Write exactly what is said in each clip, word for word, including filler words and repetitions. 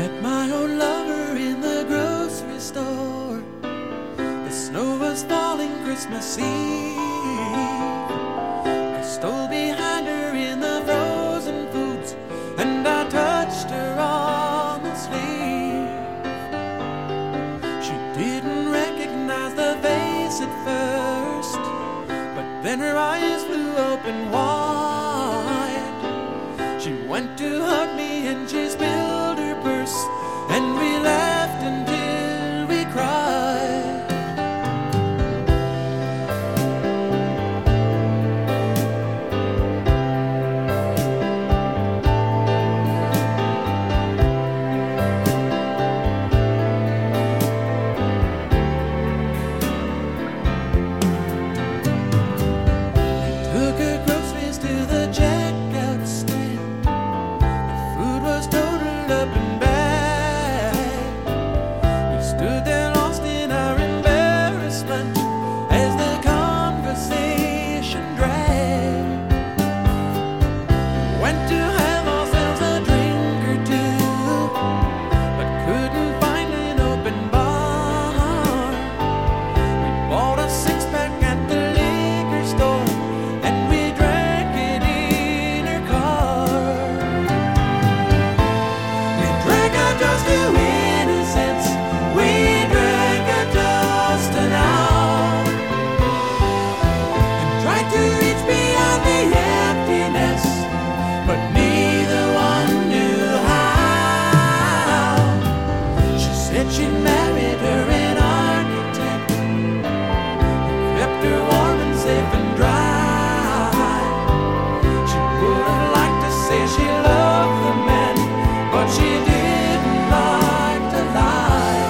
Met my old lover in the grocery store. The snow was falling Christmas Eve. I stole behind her in the frozen foods, and I touched her on the sleeve. She didn't recognize the face at first, but then her eyes flew open wide. She went to hug me and she spilled her purse, and we laughed until we cried. She married her an architect, kept her warm and safe and dry. She would have liked to say she loved the man, but she didn't like to lie.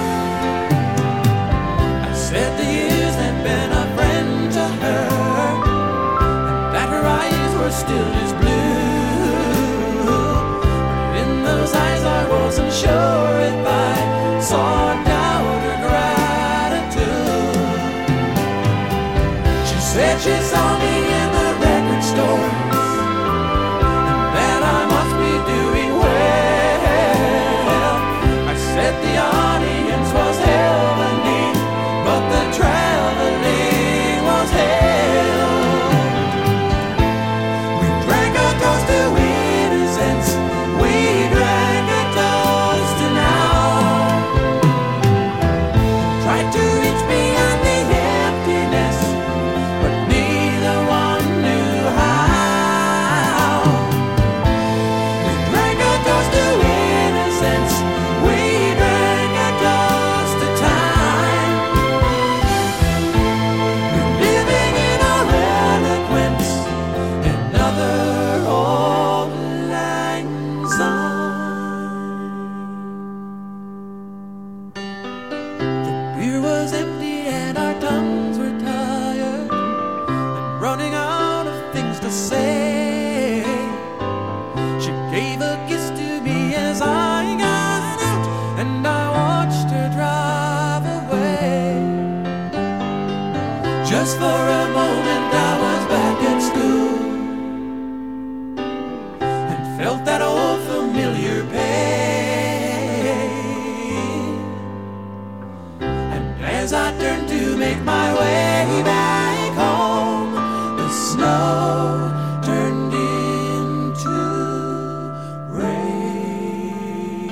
I said the years had been a friend to her, and that her eyes were still as blue. But in those eyes I wasn't sure if I saw doubt or gratitude. She said she saw me in the record store, and that I must be doing well. I said the audience was heavenly, but the traveling was hell. We drank a toast to innocence, we drank a toast to now. Tried to reach beyond the emptiness, but neither one knew how. We drank a toast to innocence, we drank a toast to time. We're living in our eloquence, another old lang syne. Beer was empty and our tongues were tired and running out of things to say. She gave a kiss to me as I got out, and I watched her drive away. Just for a moment I was back at school and felt that old familiar pain. As I turned to make my way back home, the snow turned into rain.